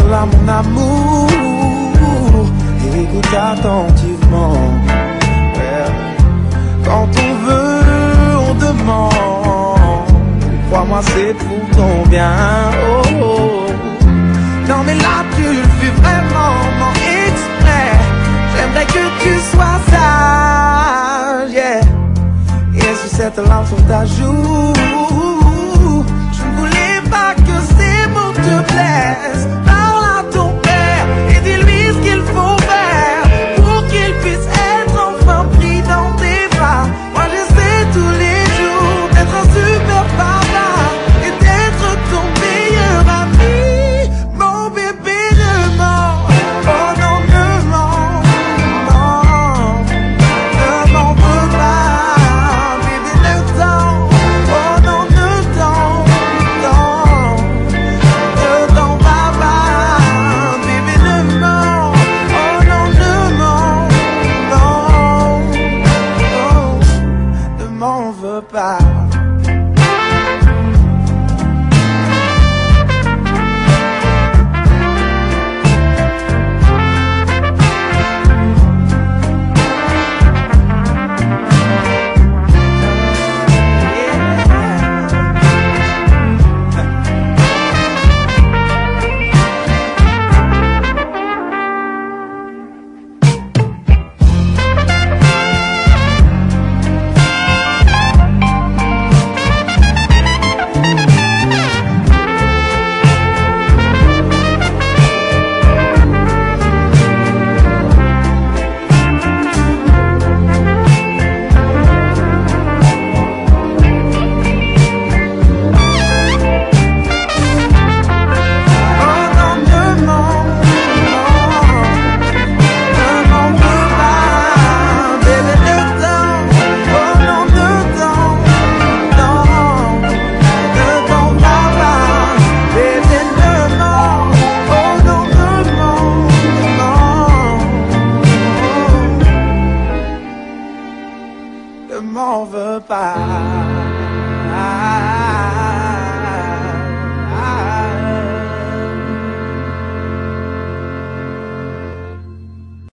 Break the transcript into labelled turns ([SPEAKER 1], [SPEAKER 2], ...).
[SPEAKER 1] là mon amour, écoute attentivement. Quand on veut, on demande. Crois-moi, c'est pour ton bien. Oh, oh. Non mais là tu le fais vraiment non exprès. J'aimerais que tu sois sage, yeah. Et sur cette langue sur ta joue, je ne voulais pas que ces mots te blessent. Parle à ton père et dis-lui ce qu'il faut faire pour qu'il puisse être enfin pris dans tes bras. Moi j'essaie tous les jours d'être un super papa et d'être ton meilleur ami. Mon bébé ne ment, oh non ne ment, non, ne m'en veux pas. Bébé ne t'en, oh non ne t'en, non, ne t'en vas pas. Bébé ne ment, oh non ne ment, non, ne m'en veux pas. Ne m'en veux pas.